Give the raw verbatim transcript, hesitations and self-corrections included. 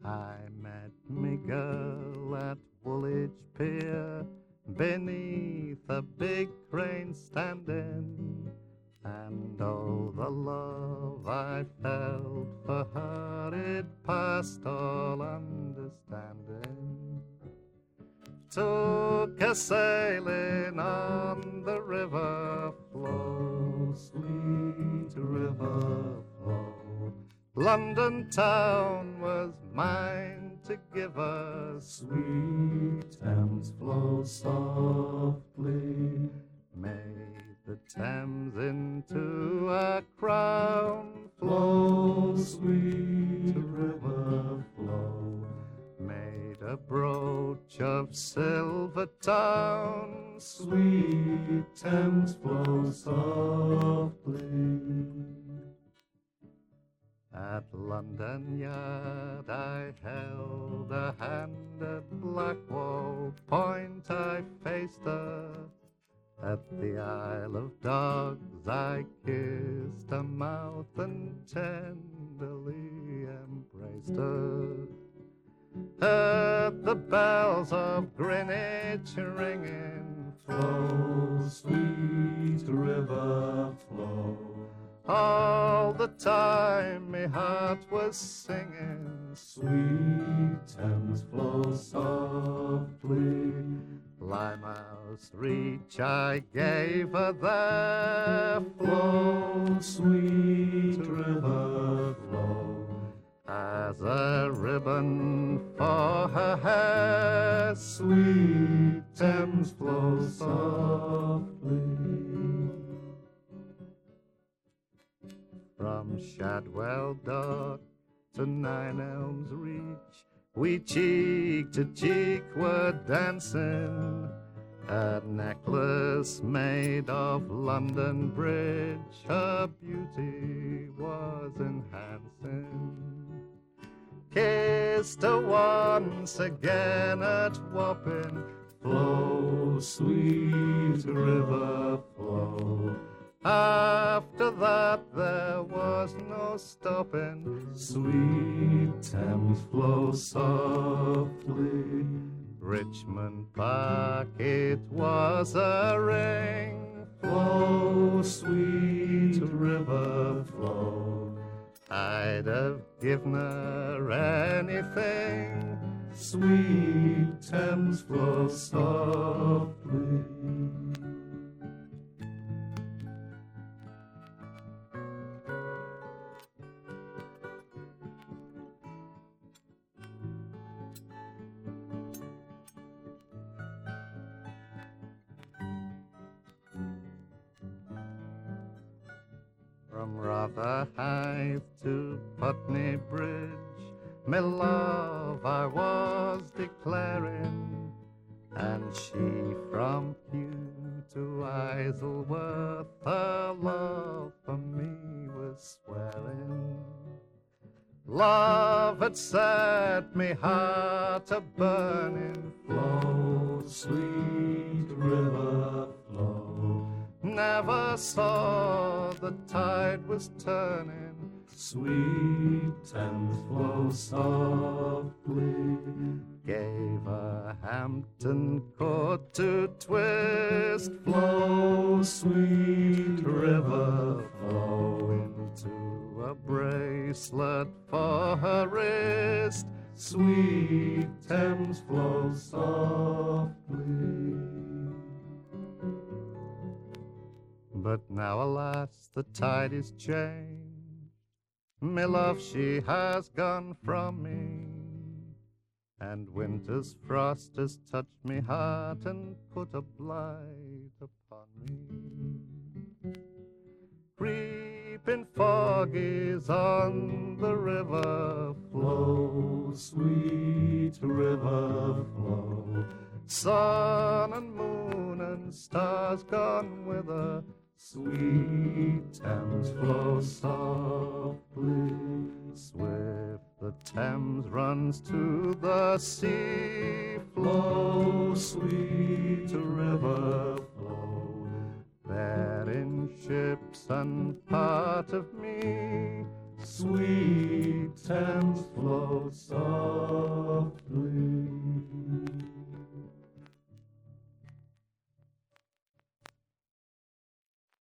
I met me girl at Woolwich Pier, beneath a big crane standing, and oh, the love I felt for her, it passed all understanding. Took a sailing on the river flow, sweet river flow. London town was mine to give her, sweet Thames flow softly. Made the Thames into a crown, flow, sweet river flow. Made a brooch of silver town, sweet Thames flow softly. At London Yard I held a hand, at Blackwall Point I faced her. At the Isle of Dogs I kissed her mouth and tenderly embraced her. Heard the bells of Greenwich ringing, flow, sweet river flow. All the time my heart was singing, sweet Thames flow softly. Limehouse Reach I gave her there, flow, sweet river flow. As a ribbon for her hair, sweet Thames flow softly. From Shadwell Dock to Nine Elms Reach, we cheek to cheek were dancing. A necklace made of London Bridge, her beauty was enhancing. Kissed her once again at Wapping, flow, sweet river flow. After that there was no stopping, sweet Thames flow softly. Richmond Park it was a ring, flow, sweet river flow. I'd have given her anything, sweet Thames flow softly. From Rotherhithe to Putney Bridge, me love I was declaring, and she from Kew to Isleworth, her love for me was swearing. Love had set me heart a burning, flow, sweet river flow. Never saw the tide was turning, sweet Thames flow softly. Gave a Hampton Court to twist, flow, sweet river flow. Into a bracelet for her wrist, sweet Thames flow softly. But now, alas, the tide is changed. Me love, she has gone from me, and winter's frost has touched me heart and put a blight upon me. Creeping foggies on the river flow, sweet river flow. Sun and moon and stars gone with her, sweet Thames flow softly. Swift the Thames runs to the sea, flow, sweet river flow. Bearing ships and part of me, Sweet Thames flow softly